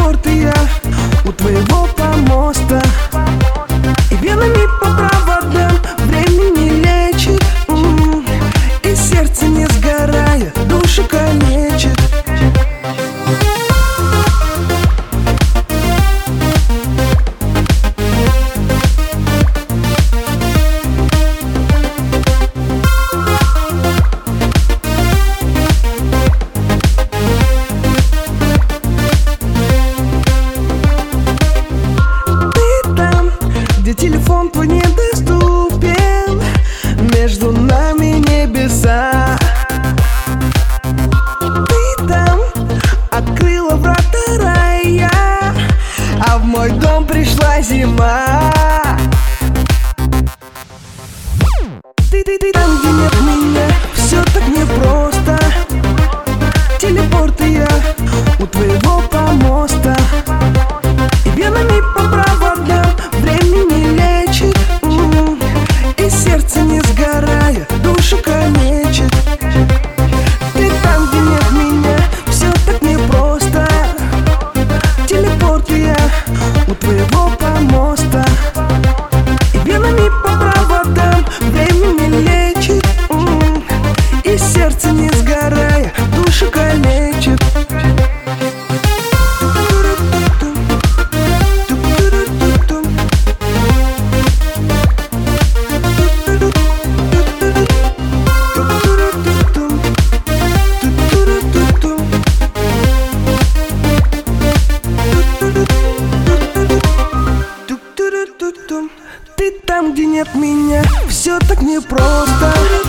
телепорт, и я у твоего помоста. И венами по проводам времени лечит, и сердце не сгорая душу калечит. Где телефон твой недоступен, между нами небеса. Ты там открыла врата рая, а в мой дом пришла зима. Ты там, где нет меня, все так непросто. Телепорт, и я у твоего помоста. И венами по проводам времени лечит, и сердце не сгорая душу калечит. Ты там, где нет меня, все так непросто. Телепорт, и я у твоего помоста. И венами по проводам времени лечит, и сердце не сгорая душу калечит. Ты там, где нет меня, все так непросто.